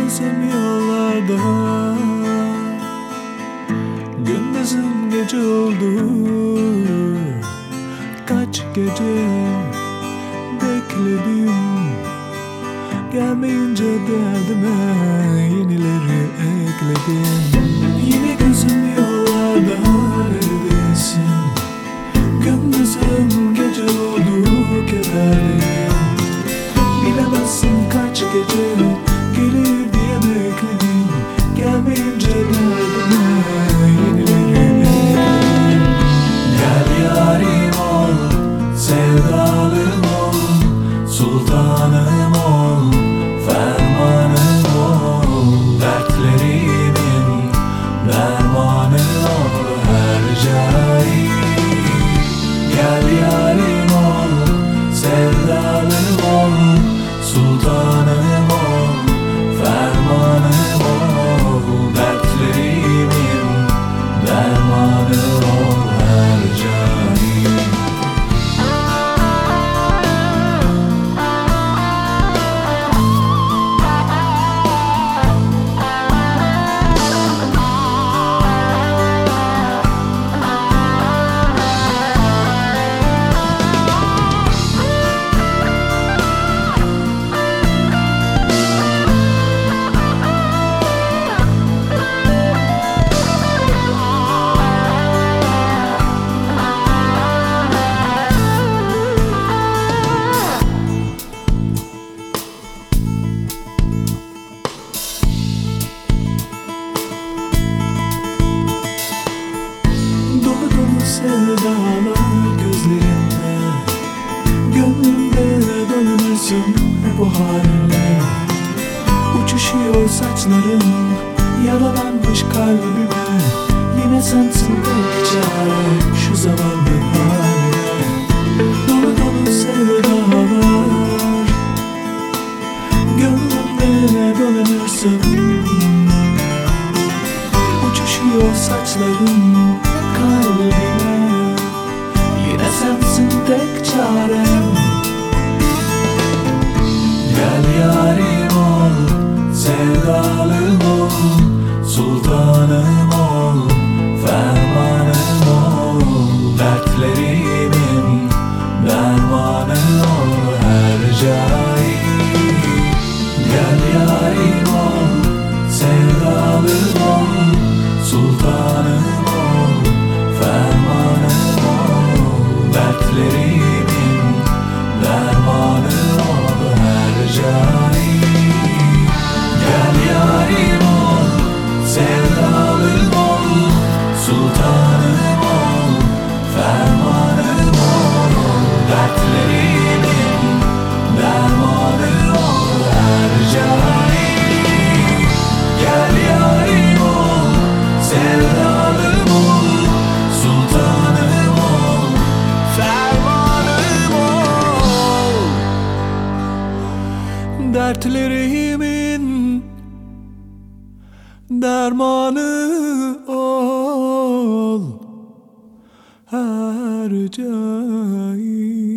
gözüm yollarda, gündüzüm gece oldu. Kaç gece bekledim, gelmeyince derdime yenileri ekledim. Yine gözüm yollarda, neredesin? Gündüzüm gece oldu, kederdeyim. Bilemezsin kaç gece gelir diye bekledim, gelmeyince derdime yenileri ekledim. Gel yarim ol, sevdalım ol, sultanım ol, fermanım ol. Dertlerimin dermanı ol her cai. Gel yarim ol, sevdalım ol, sultanım ol, fermanım ol. Dertlerimin dermanı ol her cai. Dolu dolu sevdalar gözlerinde, gönlümde dolanırsın hep o halinle. Uçuşuyor saçların, yaralanmış kalbime. Yine sensin tek çare şu zavallı haline. Dolu dolu sevdalar, gönlümde dolanırsın. Uçuşuyor saçların kalbime, yine sensin tek çarem. Gel yarim ol, sevdalım ol, sultanım ol, fermanım ol. Dertlerimin dermanı ol her cai. Gel yarim ol, sevdalım ol, sultanım ol, fermanım ol. Dertlerimin dermanı ol her cai. Gel yarim ol, sevdalım ol, sultanım ol, fermanım ol. Dertlerimin dermanı ol her cai. Gel yarim ol, sevdalım ol, sultanım ol, fermanım ol. Dertlerimin dermanı ol her cai.